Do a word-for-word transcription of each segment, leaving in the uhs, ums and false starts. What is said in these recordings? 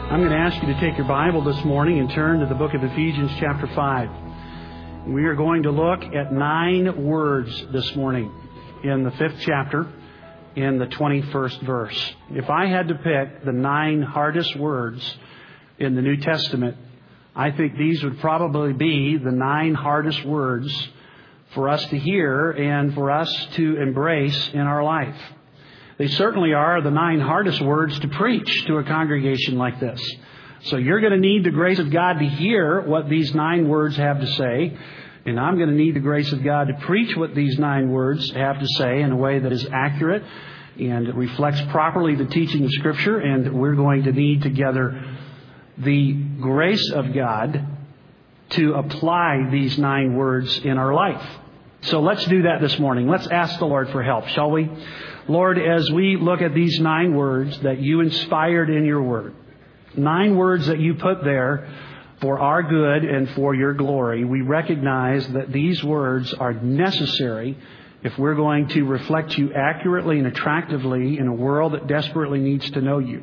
I'm going to ask you to take your Bible this morning and turn to the book of Ephesians chapter five. We are going to look at nine words this morning in the fifth chapter in the twenty-first verse. If I had to pick the nine hardest words in the New Testament, I think these would probably be the nine hardest words for us to hear and for us to embrace in our life. They certainly are the nine hardest words to preach to a congregation like this. So you're going to need the grace of God to hear what these nine words have to say. And I'm going to need the grace of God to preach what these nine words have to say in a way that is accurate and reflects properly the teaching of Scripture. And we're going to need together the grace of God to apply these nine words in our life. So let's do that this morning. Let's ask the Lord for help, shall we? Lord, as we look at these nine words that you inspired in your word, nine words that you put there for our good and for your glory, we recognize that these words are necessary if we're going to reflect you accurately and attractively in a world that desperately needs to know you.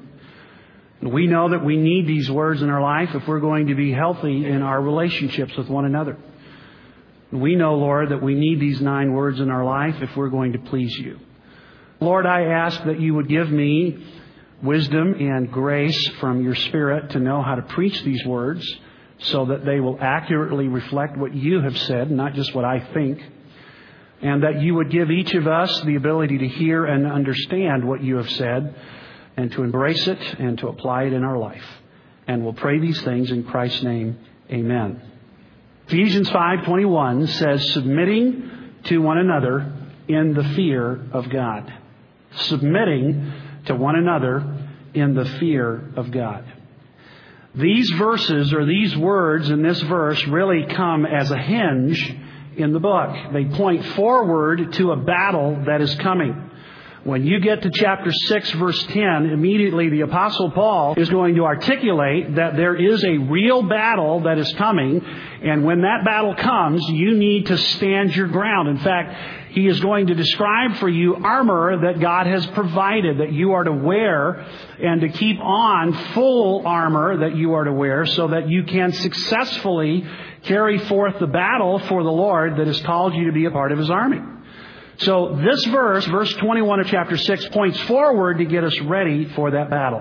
We know that we need these words in our life if we're going to be healthy in our relationships with one another. We know, Lord, that we need these nine words in our life if we're going to please you. Lord, I ask that you would give me wisdom and grace from your Spirit to know how to preach these words so that they will accurately reflect what you have said, not just what I think, and that you would give each of us the ability to hear and understand what you have said and to embrace it and to apply it in our life. And we'll pray these things in Christ's name. Amen. Ephesians five twenty-one says, submitting to one another in the fear of God. Submitting to one another in the fear of God. These verses or these words in this verse really come as a hinge in the book. They point forward to a battle that is coming. When you get to chapter six, verse ten, immediately the Apostle Paul is going to articulate that there is a real battle that is coming. And when that battle comes, you need to stand your ground. In fact, he is going to describe for you armor that God has provided, that you are to wear and to keep on full armor that you are to wear so that you can successfully carry forth the battle for the Lord that has called you to be a part of His army. So this verse, verse twenty-one of chapter six, points forward to get us ready for that battle.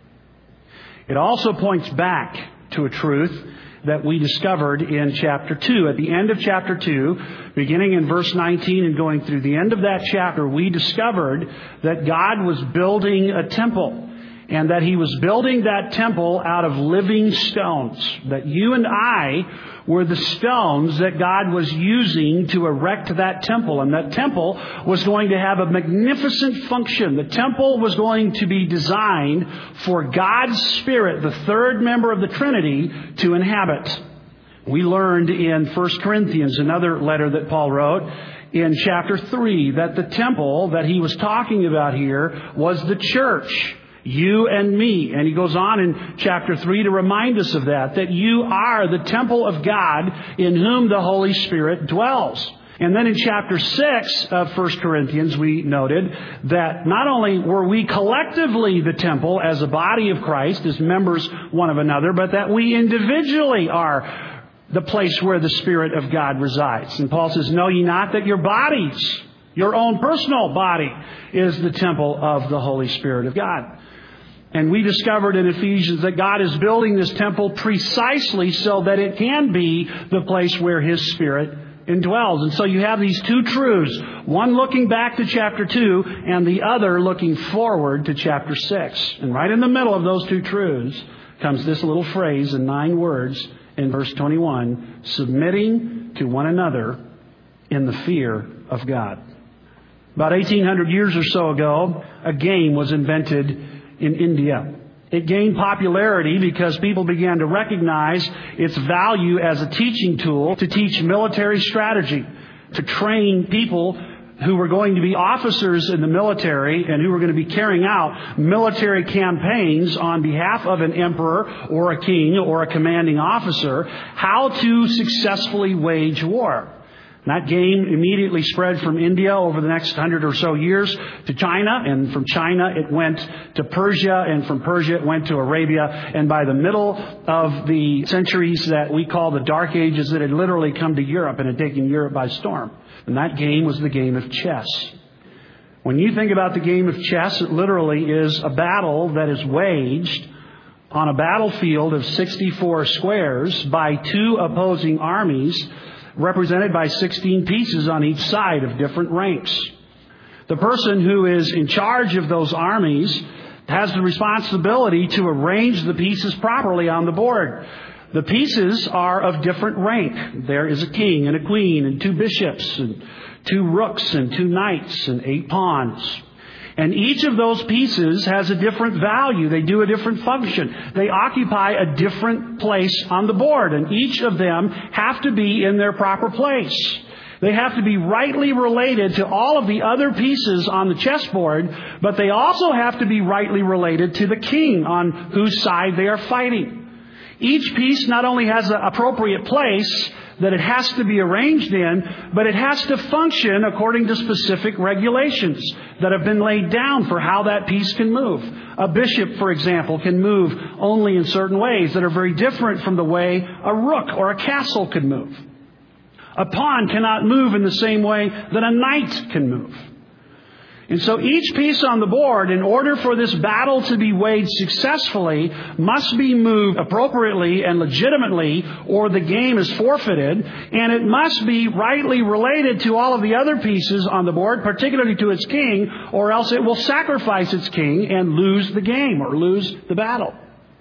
It also points back to a truth that we discovered in chapter two. At the end of chapter two, beginning in verse nineteen and going through the end of that chapter, we discovered that God was building a temple. And that He was building that temple out of living stones. That you and I were the stones that God was using to erect that temple. And that temple was going to have a magnificent function. The temple was going to be designed for God's Spirit, the third member of the Trinity, to inhabit. We learned in First Corinthians, another letter that Paul wrote, in chapter three, that the temple that he was talking about here was the church. You and me. And he goes on in chapter three to remind us of that, that you are the temple of God in whom the Holy Spirit dwells. And then in chapter six of First Corinthians, we noted that not only were we collectively the temple as a body of Christ, as members one of another, but that we individually are the place where the Spirit of God resides. And Paul says, know ye not that your bodies, your own personal body, is the temple of the Holy Spirit of God. And we discovered in Ephesians that God is building this temple precisely so that it can be the place where His Spirit indwells. And so you have these two truths, one looking back to chapter two and the other looking forward to chapter six. And right in the middle of those two truths comes this little phrase in nine words in verse twenty-one, submitting to one another in the fear of God. About eighteen hundred years or so ago, a game was invented in India. It gained popularity because people began to recognize its value as a teaching tool to teach military strategy, to train people who were going to be officers in the military and who were going to be carrying out military campaigns on behalf of an emperor or a king or a commanding officer, how to successfully wage war. That game immediately spread from India over the next hundred or so years to China, and from China it went to Persia, and from Persia it went to Arabia, and by the middle of the centuries that we call the Dark Ages, it had literally come to Europe and had taken Europe by storm. And that game was the game of chess. When you think about the game of chess, it literally is a battle that is waged on a battlefield of sixty-four squares by two opposing armies, represented by sixteen pieces on each side of different ranks. The person who is in charge of those armies has the responsibility to arrange the pieces properly on the board. The pieces are of different rank. There is a king and a queen and two bishops and two rooks and two knights and eight pawns. And each of those pieces has a different value. They do a different function. They occupy a different place on the board. And each of them have to be in their proper place. They have to be rightly related to all of the other pieces on the chessboard, but they also have to be rightly related to the king on whose side they are fighting. Each piece not only has an appropriate place that it has to be arranged in, but it has to function according to specific regulations that have been laid down for how that piece can move. A bishop, for example, can move only in certain ways that are very different from the way a rook or a castle could move. A pawn cannot move in the same way that a knight can move. And so each piece on the board, in order for this battle to be waged successfully, must be moved appropriately and legitimately, or the game is forfeited. And it must be rightly related to all of the other pieces on the board, particularly to its king, or else it will sacrifice its king and lose the game or lose the battle.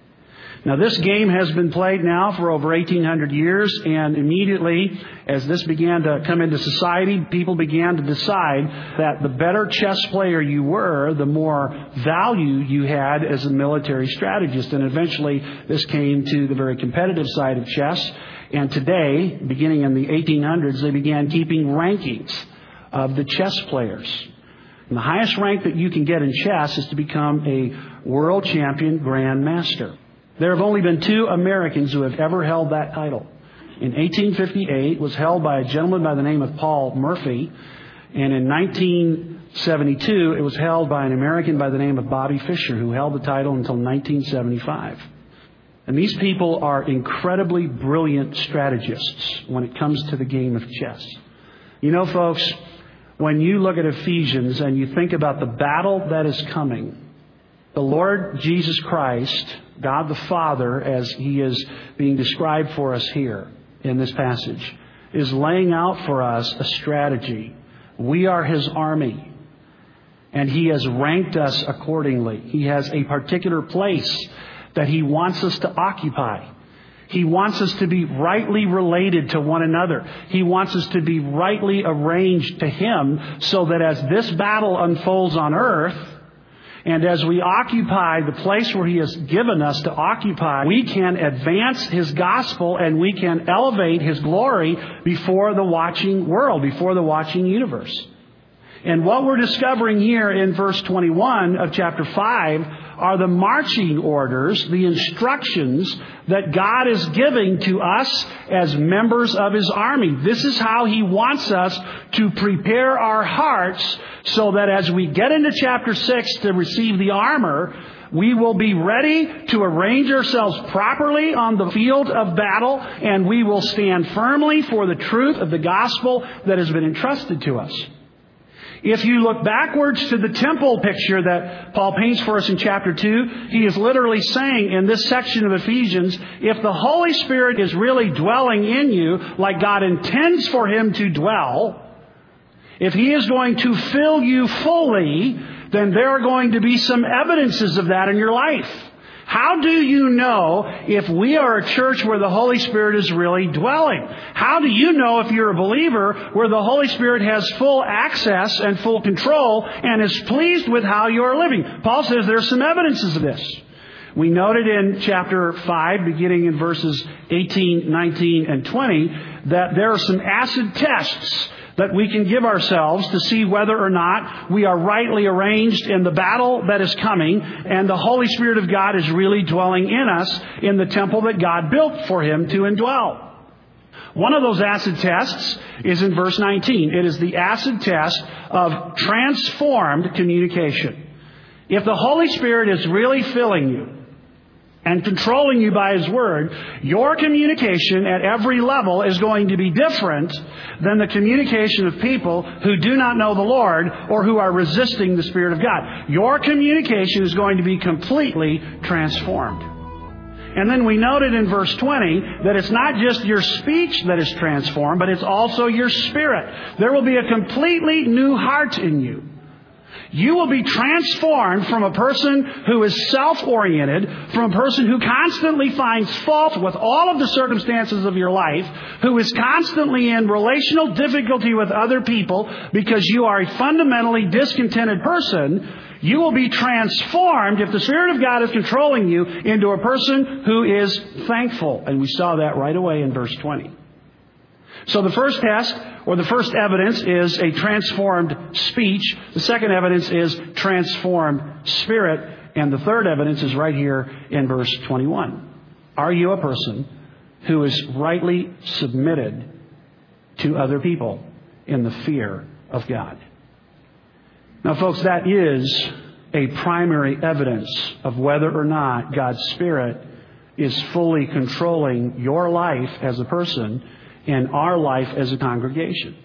Now, this game has been played now for over eighteen hundred years, and immediately as this began to come into society, people began to decide that the better chess player you were, the more value you had as a military strategist. And eventually this came to the very competitive side of chess. And today, beginning in the eighteen hundreds, they began keeping rankings of the chess players. And the highest rank that you can get in chess is to become a world champion Grand Master. There have only been two Americans who have ever held that title. In eighteen fifty-eight, it was held by a gentleman by the name of Paul Murphy. And in nineteen seventy-two, it was held by an American by the name of Bobby Fischer, who held the title until nineteen seventy-five. And these people are incredibly brilliant strategists when it comes to the game of chess. You know, folks, when you look at Ephesians and you think about the battle that is coming, the Lord Jesus Christ, God the Father, as He is being described for us here in this passage, is laying out for us a strategy. We are His army, and He has ranked us accordingly. He has a particular place that He wants us to occupy. He wants us to be rightly related to one another. He wants us to be rightly arranged to Him, so that as this battle unfolds on earth, and as we occupy the place where He has given us to occupy, we can advance His gospel and we can elevate His glory before the watching world, before the watching universe. And what we're discovering here in verse twenty-one of chapter five are the marching orders, the instructions that God is giving to us as members of His army. This is how He wants us to prepare our hearts so that as we get into chapter six to receive the armor, we will be ready to arrange ourselves properly on the field of battle, and we will stand firmly for the truth of the gospel that has been entrusted to us. If you look backwards to the temple picture that Paul paints for us in chapter two, he is literally saying in this section of Ephesians, if the Holy Spirit is really dwelling in you like God intends for Him to dwell, if He is going to fill you fully, then there are going to be some evidences of that in your life. How do you know if we are a church where the Holy Spirit is really dwelling? How do you know if you're a believer where the Holy Spirit has full access and full control and is pleased with how you are living? Paul says there are some evidences of this. We noted in chapter five, beginning in verses eighteen, nineteen, and twenty, that there are some acid tests that we can give ourselves to see whether or not we are rightly arranged in the battle that is coming, and the Holy Spirit of God is really dwelling in us in the temple that God built for Him to indwell. One of those acid tests is in verse nineteen. It is the acid test of transformed communication. If the Holy Spirit is really filling you and controlling you by His Word, your communication at every level is going to be different than the communication of people who do not know the Lord or who are resisting the Spirit of God. Your communication is going to be completely transformed. And then we noted in verse twenty that it's not just your speech that is transformed, but it's also your spirit. There will be a completely new heart in you. You will be transformed from a person who is self-oriented, from a person who constantly finds fault with all of the circumstances of your life, who is constantly in relational difficulty with other people because you are a fundamentally discontented person. You will be transformed, if the Spirit of God is controlling you, into a person who is thankful. And we saw that right away in verse twenty. So the first test, or the first evidence, is a transformed speech. The second evidence is transformed spirit. And the third evidence is right here in verse twenty-one. Are you a person who is rightly submitted to other people in the fear of God? Now, folks, that is a primary evidence of whether or not God's Spirit is fully controlling your life as a person and our life as a congregation.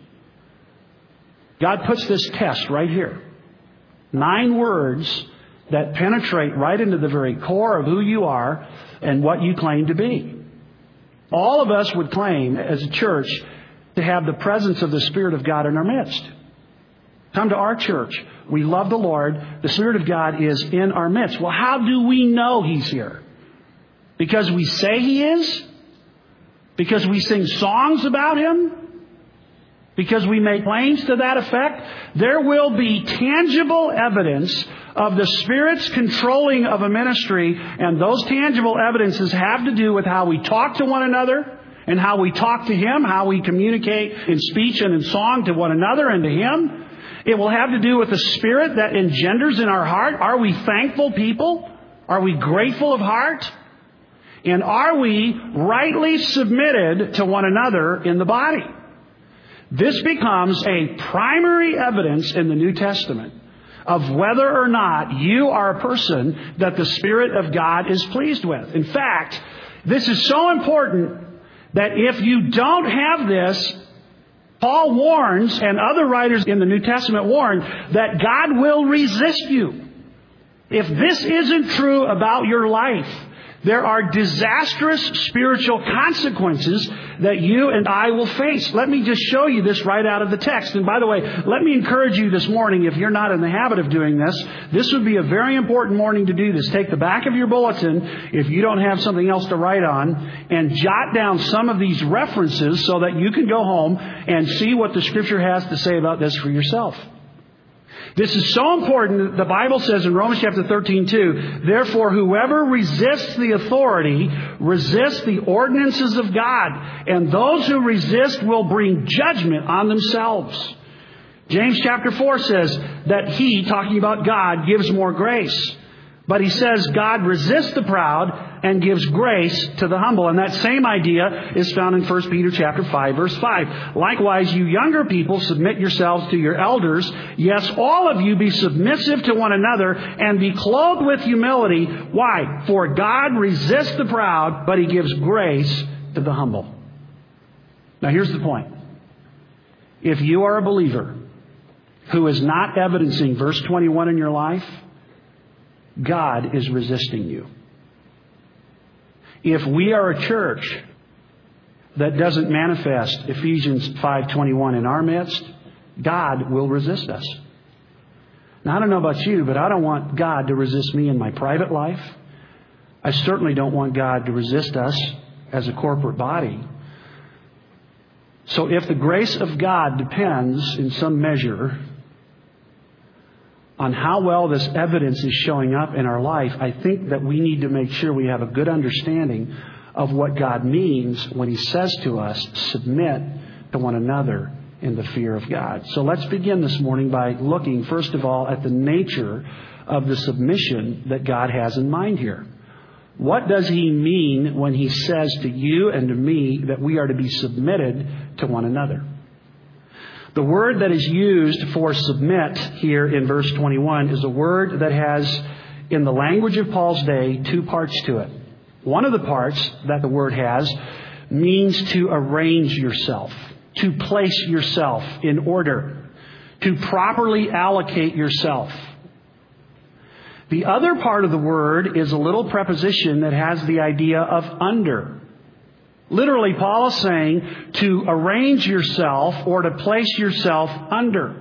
God puts this test right here. Nine words that penetrate right into the very core of who you are and what you claim to be. All of us would claim as a church to have the presence of the Spirit of God in our midst. Come to our church. We love the Lord. The Spirit of God is in our midst. Well, how do we know He's here? Because we say He is? Because we sing songs about Him? Because we make claims to that effect? There will be tangible evidence of the Spirit's controlling of a ministry, and those tangible evidences have to do with how we talk to one another and how we talk to Him, how we communicate in speech and in song to one another and to Him. It will have to do with the Spirit that engenders in our heart. Are we thankful people? Are we grateful of heart? And are we rightly submitted to one another in the body? This becomes a primary evidence in the New Testament of whether or not you are a person that the Spirit of God is pleased with. In fact, this is so important that if you don't have this, Paul warns, and other writers in the New Testament warn, that God will resist you. If this isn't true about your life, there are disastrous spiritual consequences that you and I will face. Let me just show you this right out of the text. And by the way, let me encourage you this morning, if you're not in the habit of doing this, this would be a very important morning to do this. Take the back of your bulletin, if you don't have something else to write on, and jot down some of these references so that you can go home and see what the Scripture has to say about this for yourself. This is so important. The Bible says in Romans chapter thirteen, two, therefore whoever resists the authority resists the ordinances of God, and those who resist will bring judgment on themselves. James chapter four says that He, talking about God, gives more grace. But he says God resists the proud and gives grace to the humble. And that same idea is found in First Peter chapter five, verse five. Likewise, you younger people, submit yourselves to your elders. Yes, all of you be submissive to one another and be clothed with humility. Why? For God resists the proud, but He gives grace to the humble. Now here's the point. If you are a believer who is not evidencing verse twenty-one in your life, God is resisting you. If we are a church that doesn't manifest Ephesians five twenty-one in our midst, God will resist us. Now, I don't know about you, but I don't want God to resist me in my private life. I certainly don't want God to resist us as a corporate body. So if the grace of God depends in some measure on how well this evidence is showing up in our life, I think that we need to make sure we have a good understanding of what God means when He says to us, submit to one another in the fear of God. So let's begin this morning by looking, first of all, at the nature of the submission that God has in mind here. What does he mean when he says to you and to me that we are to be submitted to one another? The word that is used for submit here in verse twenty-one is a word that has, in the language of Paul's day, two parts to it. One of the parts that the word has means to arrange yourself, to place yourself in order, to properly allocate yourself. The other part of the word is a little preposition that has the idea of under. Literally, Paul is saying to arrange yourself or to place yourself under.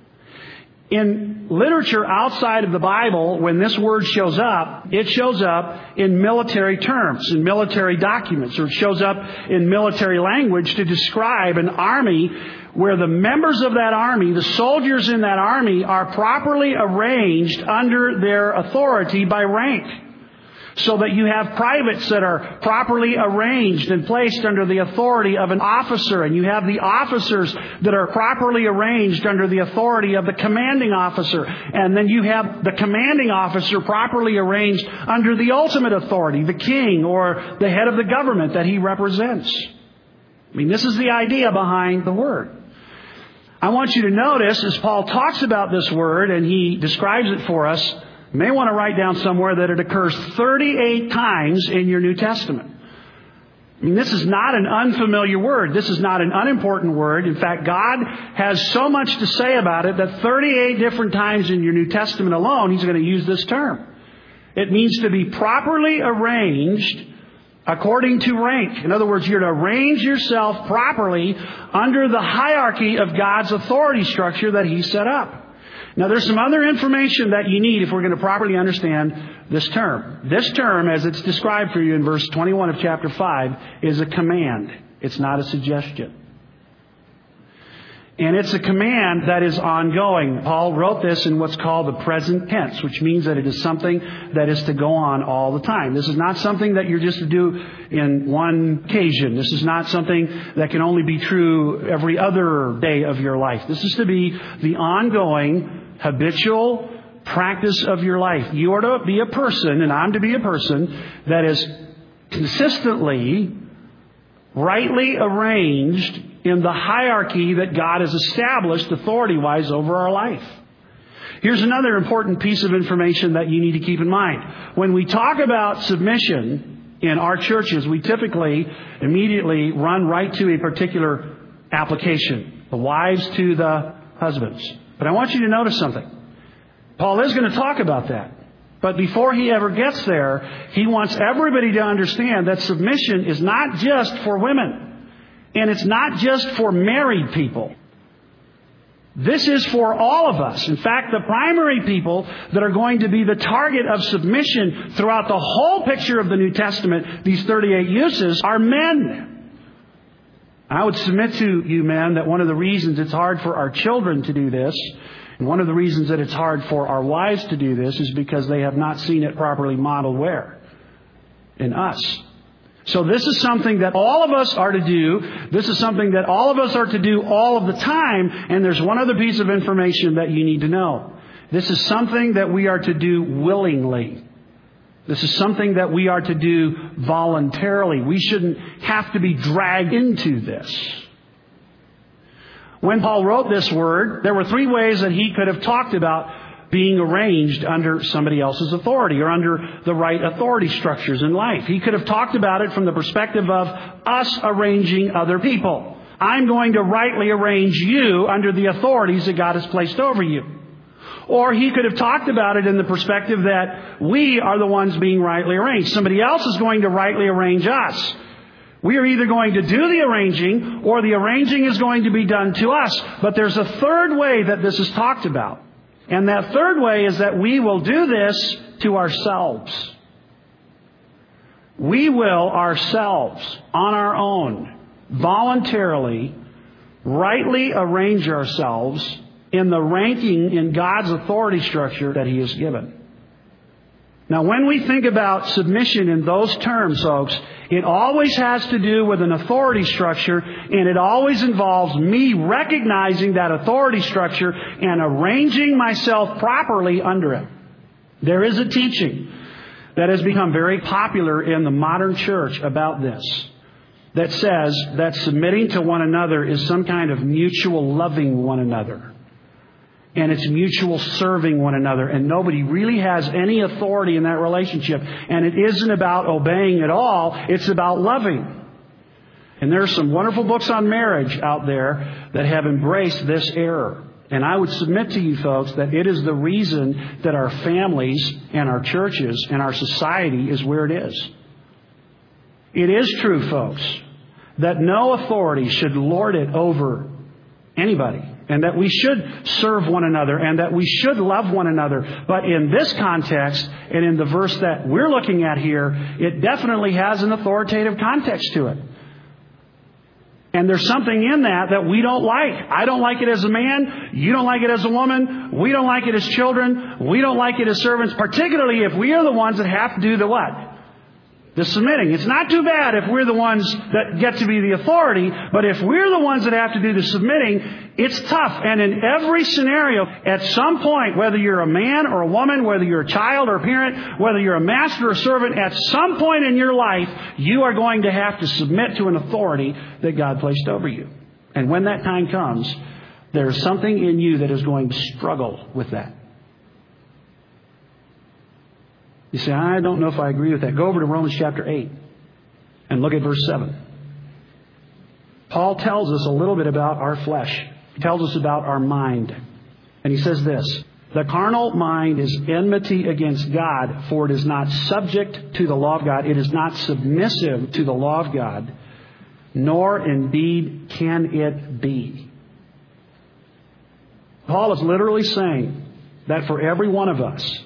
In literature outside of the Bible, when this word shows up, it shows up in military terms, in military documents, or it shows up in military language to describe an army where the members of that army, the soldiers in that army, are properly arranged under their authority by rank. So that you have privates that are properly arranged and placed under the authority of an officer. And you have the officers that are properly arranged under the authority of the commanding officer. And then you have the commanding officer properly arranged under the ultimate authority, the king or the head of the government that he represents. I mean, this is the idea behind the word. I want you to notice as Paul talks about this word and he describes it for us, you may want to write down somewhere that it occurs thirty-eight times in your New Testament. I mean, this is not an unfamiliar word. This is not an unimportant word. In fact, God has so much to say about it that thirty-eight different times in your New Testament alone, He's going to use this term. It means to be properly arranged according to rank. In other words, you're to arrange yourself properly under the hierarchy of God's authority structure that He set up. Now, there's some other information that you need if we're going to properly understand this term. This term, as it's described for you in verse twenty-one of chapter five, is a command. It's not a suggestion. And it's a command that is ongoing. Paul wrote this in what's called the present tense, which means that it is something that is to go on all the time. This is not something that you're just to do in one occasion. This is not something that can only be true every other day of your life. This is to be the ongoing, habitual practice of your life. You are to be a person, and I'm to be a person, that is consistently, rightly arranged in the hierarchy that God has established authority-wise over our life. Here's another important piece of information that you need to keep in mind. When we talk about submission in our churches, we typically immediately run right to a particular application. The wives to the husbands. But I want you to notice something. Paul is going to talk about that. But before he ever gets there, he wants everybody to understand that submission is not just for women. And it's not just for married people. This is for all of us. In fact, the primary people that are going to be the target of submission throughout the whole picture of the New Testament, these thirty-eight uses, are men. I would submit to you, men, that one of the reasons it's hard for our children to do this, and one of the reasons that it's hard for our wives to do this, is because they have not seen it properly modeled where? In us. So this is something that all of us are to do. This is something that all of us are to do all of the time. And there's one other piece of information that you need to know. This is something that we are to do willingly. This is something that we are to do voluntarily. We shouldn't have to be dragged into this. When Paul wrote this word, there were three ways that he could have talked about being arranged under somebody else's authority or under the right authority structures in life. He could have talked about it from the perspective of us arranging other people. I'm going to rightly arrange you under the authorities that God has placed over you. Or he could have talked about it in the perspective that we are the ones being rightly arranged. Somebody else is going to rightly arrange us. We are either going to do the arranging or the arranging is going to be done to us. But there's a third way that this is talked about. And that third way is that we will do this to ourselves. We will ourselves, on our own, voluntarily, rightly arrange ourselves in the ranking in God's authority structure that He has given. Now, when we think about submission in those terms, folks, it always has to do with an authority structure, and it always involves me recognizing that authority structure and arranging myself properly under it. There is a teaching that has become very popular in the modern church about this, that says that submitting to one another is some kind of mutual loving one another. And it's mutual serving one another. And nobody really has any authority in that relationship. And it isn't about obeying at all. It's about loving. And there are some wonderful books on marriage out there that have embraced this error. And I would submit to you folks that it is the reason that our families and our churches and our society is where it is. It is true, folks, that no authority should lord it over anybody. And that we should serve one another and that we should love one another. But in this context and in the verse that we're looking at here, it definitely has an authoritative context to it. And there's something in that that we don't like. I don't like it as a man. You don't like it as a woman. We don't like it as children. We don't like it as servants, particularly if we are the ones that have to do the what? The submitting. It's not too bad if we're the ones that get to be the authority, but if we're the ones that have to do the submitting, it's tough. And in every scenario, at some point, whether you're a man or a woman, whether you're a child or a parent, whether you're a master or a servant, at some point in your life, you are going to have to submit to an authority that God placed over you. And when that time comes, there's something in you that is going to struggle with that. You say, I don't know if I agree with that. Go over to Romans chapter eight and look at verse seven. Paul tells us a little bit about our flesh. He tells us about our mind. And he says this, the carnal mind is enmity against God, for it is not subject to the law of God. It is not submissive to the law of God, nor indeed can it be. Paul is literally saying that for every one of us,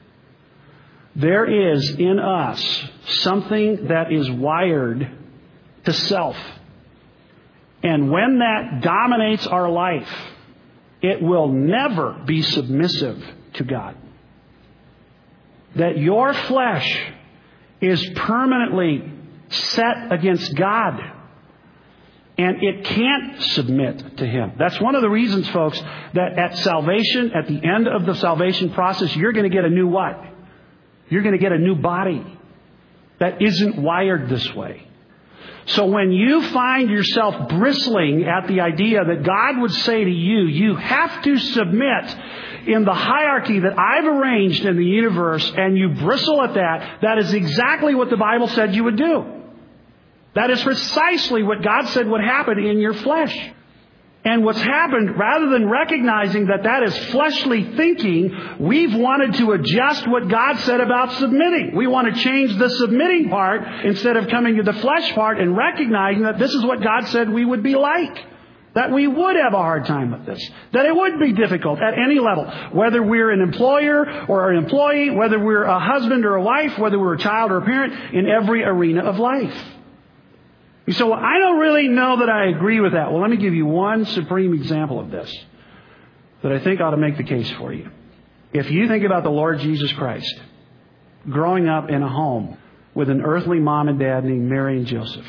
there is in us something that is wired to self. And when that dominates our life, it will never be submissive to God. That your flesh is permanently set against God. And it can't submit to Him. That's one of the reasons, folks, that at salvation, at the end of the salvation process, you're going to get a new what? You're going to get a new body that isn't wired this way. So when you find yourself bristling at the idea that God would say to you, you have to submit in the hierarchy that I've arranged in the universe, and you bristle at that, that is exactly what the Bible said you would do. That is precisely what God said would happen in your flesh. And what's happened, rather than recognizing that that is fleshly thinking, we've wanted to adjust what God said about submitting. We want to change the submitting part instead of coming to the flesh part and recognizing that this is what God said we would be like. That we would have a hard time with this. That it would be difficult at any level. Whether we're an employer or an employee, whether we're a husband or a wife, whether we're a child or a parent, in every arena of life. You say, well, I don't really know that I agree with that. Well, let me give you one supreme example of this that I think ought to make the case for you. If you think about the Lord Jesus Christ growing up in a home with an earthly mom and dad named Mary and Joseph,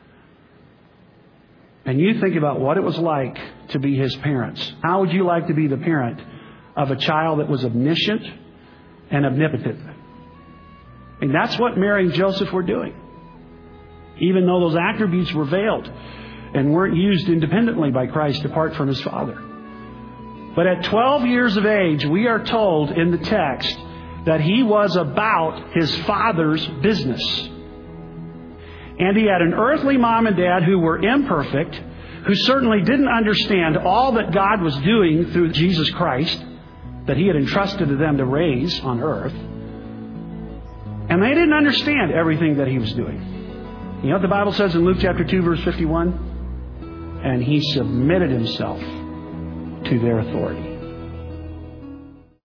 and you think about what it was like to be his parents, how would you like to be the parent of a child that was omniscient and omnipotent? And that's what Mary and Joseph were doing. Even though those attributes were veiled and weren't used independently by Christ apart from His Father. But at twelve years of age, we are told in the text that He was about His Father's business. And He had an earthly mom and dad who were imperfect, who certainly didn't understand all that God was doing through Jesus Christ, that He had entrusted to them to raise on earth. And they didn't understand everything that He was doing. You know what the Bible says in Luke chapter two, verse fifty-one? And He submitted Himself to their authority.